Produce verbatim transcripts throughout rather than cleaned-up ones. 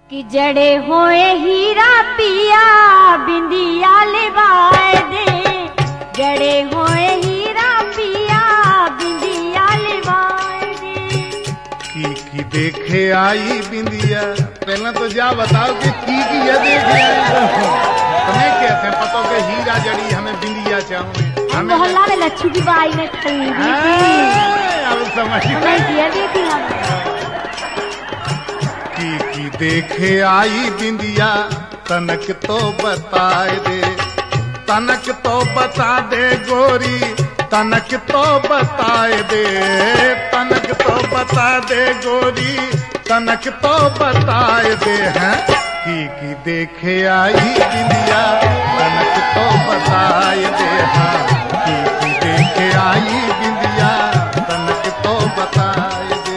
कि जड़े होए हीरा पिया बिंदिया लिवाए दे, जड़े होए हीरा पिया बिंदिया लिवाए दे। की की देखे आई बिंदिया, पहले तो जा बताओ कि की की ये देखे आई। तुम्हें कैसे पता कि हीरा जड़ी हमें बिंदिया चाहिए? हम मोहल्ला में लच्छू की बाई ने खरीदी थी, अब समझ हमें दिया दी थी हम। की की देखे आई बिंदिया, तनक तो बताए दे, तनक तो बता दे गोरी, तनक तो बताए दे, तनक तो बता दे गोरी, तनक तो बताए दे। हैं की की देखे आई बिंदिया, तनक तो बताए दे। हाँ की की देखे आई बिंदिया, तनक तो बताए दे।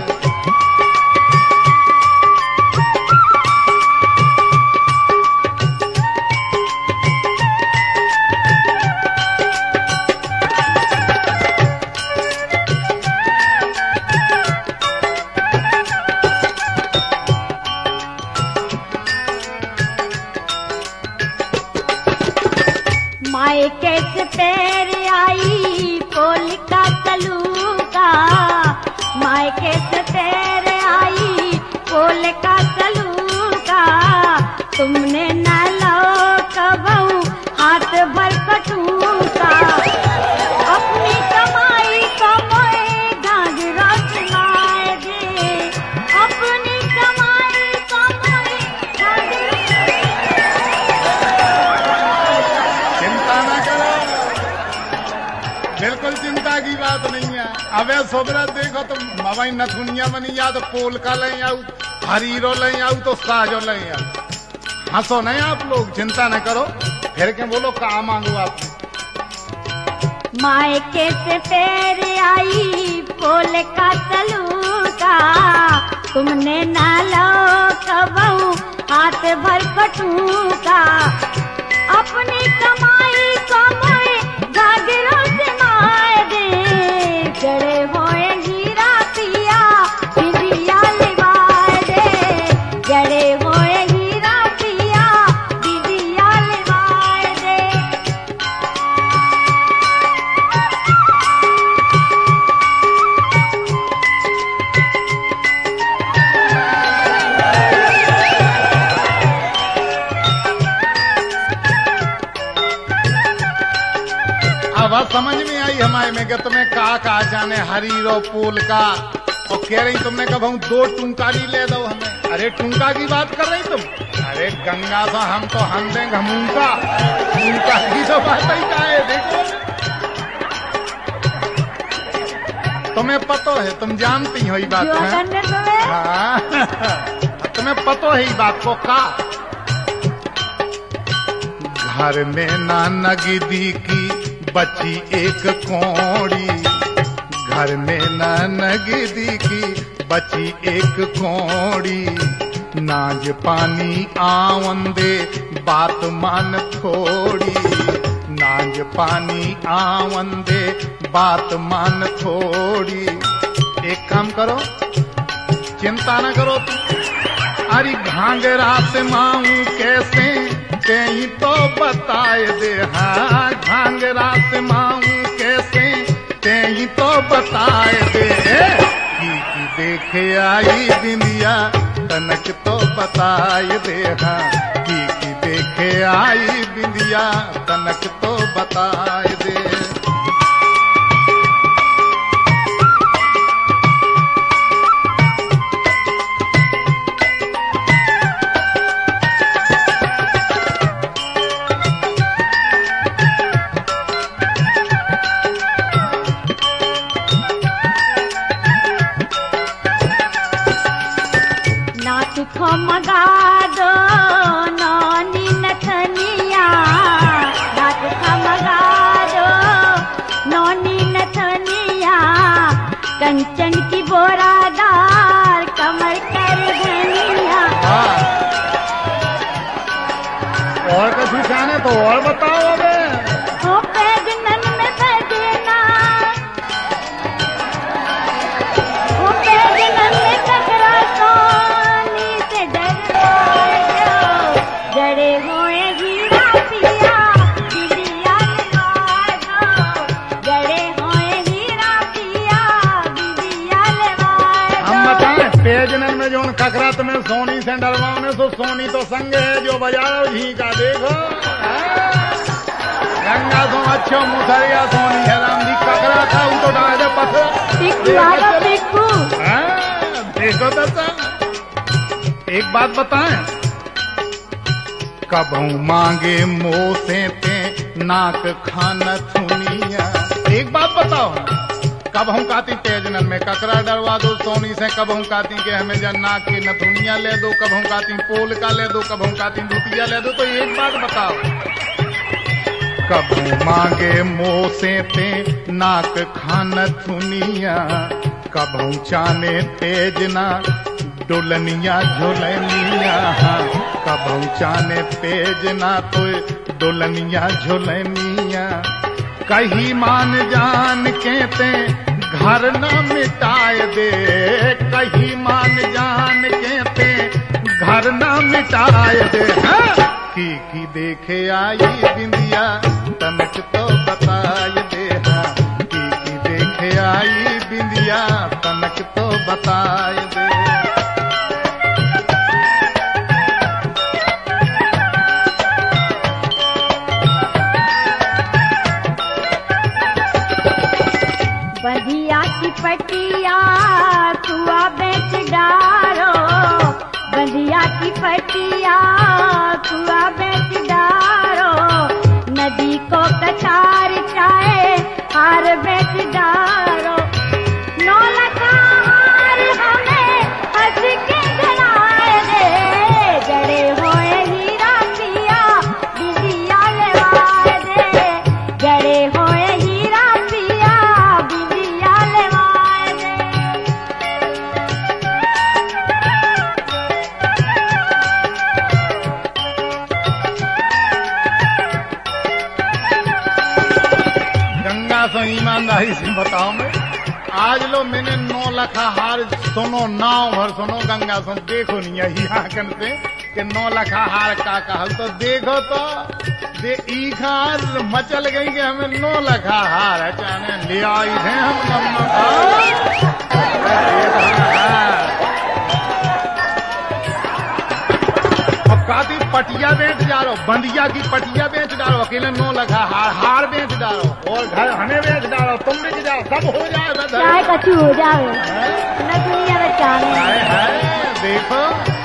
माए कैसे पैर आई पोल का तलूका, माए कैसे पैर आई पोल का तलूका, तुमने न लो कबहू हाथ भर कटूका, अपनी कमाई कमाए घाघरा सुनाए दे, अपनी कमाई कमाए घाघरा। चिंता ना करो, बिल्कुल चिंता की बात नहीं है। अबे सोबरा देखो तो मवाई नथुनिया बनी या तो पोल का ले आऊ, हरीरो ले आऊ तो साजो ले आऊ। हंसो नहीं आप लोग, चिंता न करो। फिर के बोलो कहाँ मांगू आप? माए कैसे पैर आई पोल का तलूका, तुमने ना लो कबहू हाथ भर कटूका, अपनी कमाई कमाए घाघरों से माए दे, जड़े होए हीरा पिया बिंदिया लिवाए दे, जड़े होए हीरा पिया बिंदिया लिवाए दे। अब समझ में आई हमारे में कि तुम्हें कहा कहा जाने हरीरो पोल का, और कह रही तुमने कब हम दो टुंकारी ले दो हमें। अरे टुंका की बात कर रही तुम? अरे गंगा सा हम तो हम देंगे हमूंका, टुंका की तो बात ही का है। देखो तुम्हें पता है, तुम जानती हो ये बात जो है। करने तुम्हें हाँ तुम्हें पता है ये बात को का? घर में ना नगदी की बची एक कौड़ी, घर में ना नगदी की बची एक कौड़ी, नाज पानी आवन दे बात मान थोड़ी, नाज पानी आवन दे बात मान थोड़ी। एक काम करो, चिंता न करो तुम। अरे घाघरा से माऊं कैसे कहीं तो बताए दे। हाँ घाघरा से माऊं कैसे कहीं तो बताए दे। की की देखे आई बिंदिया, तनक तो बताए दे। हाँ की की देखे आई बिंदिया, तनक तो बताए दे। तुखो मगा दो नौनी नथनिया, ना तुखो मगा दो नौनी नथनिया, कंचन की बोरादार कमर कर धनिया। और कुछ जाने तो और बताओ। अबे हो पैगनन में बजना, हो पैगनन में ककरा सोनी से डर ककरत में सोनी से डरवाने सो सोनी तो संग है जो बजाओ झी का देखो। गंगा सो अच्छो मुसरिया सोनी है राम दी ककरा था वो तो डाल दे पत्थर देखो देखो तो एक बात बताएं, कबहू मांगे मोह से ते नाक खाना थुनिया। एक बात बताओ, कबहू काती तेजनन में ककरा डरवा दो सोनी से, कबहू काती के हमें जन नाक की नथुनिया ले दो, कबहू काती पोल का ले दो, कबहू काती धुतिया ले दो। तो एक बात बताओ, कबहू मांगे मोह से ते नाक खाना थुनिया, कबहू चाने तेजना डोलनिया झोलनिया, कबहू चाने तेजना तो डोलनिया झोलनिया। कही मान जान कहते घर न मिटाए दे, कही मान जान कहते घर न मिटाए दे। की की देखे आई बिंदिया तनक तो बताए दे, की की देखे आई बिंदिया तनक तो बताए दे। बंधिया की पटिया कुआ बेच डारो, बंधिया की पटिया कुआ बेच डारो, नदी को कछार चाहे हार बेच डारो। नौ लखा हार हमें हंस के जलाए दे, जड़े होए हीरा पिया बिंदिया लेवाए दे, जड़े होए हीरा पिया बिंदिया लेवाए दे। गंगा सो ईमानदारी से बताओ मैं, आज लो मैंने नौ लखा हार सुनो, नाव भर सुनो गंगा सो, देखो नहीं यही आंकन से कि नौ लखा हार का कहल। तो देखो तो दे ई खार मचल गई कि हमें नौ लखा हार है चाने ले आई थे हम। अब काती पटिया बेच डालो, बंदिया की पटिया बेच डालो, अकेले नौ लखा हार हार बेच डालो, और घर हमें बेच डालो, तुम बेच जाओ, सब हो जाए चाहे कछु हो जावे न दुनिया में चाहे। देखो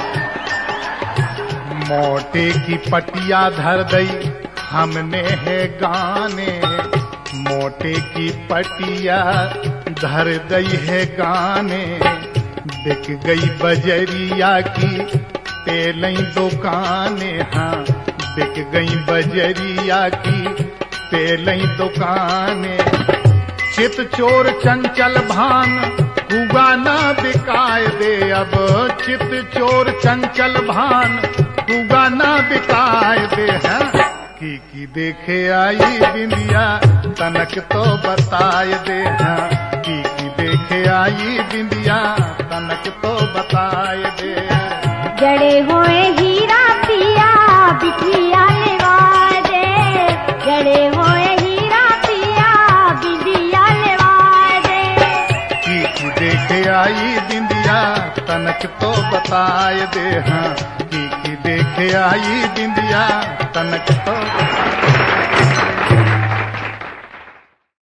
मोटे की पटिया धर दई हमने है गाने, मोटे की पटिया धर दई है गाने, बिक गई बजरिया की तेलई दुकाने, हाँ बिक गई बजरिया की तेलई दुकाने। चित चोर चंचल भान कुआ ना बिकाए दे, अब चित चोर चंचल भान कुआ ना बिकाए दे। हाँ की की देखे आई बिंदिया तनक तो बताए दे, हाँ की की देखे आई बिंदिया तनक तो बताए दे। जड़े हुए हीरा पिया बिटिया लेवा दे, जड़े हुए हीरा पिया बिटिया लेवा दे। की की देखे आई बिंदिया तनक तो बताए दे, हाँ की की देखे आई बिंदिया तनक तो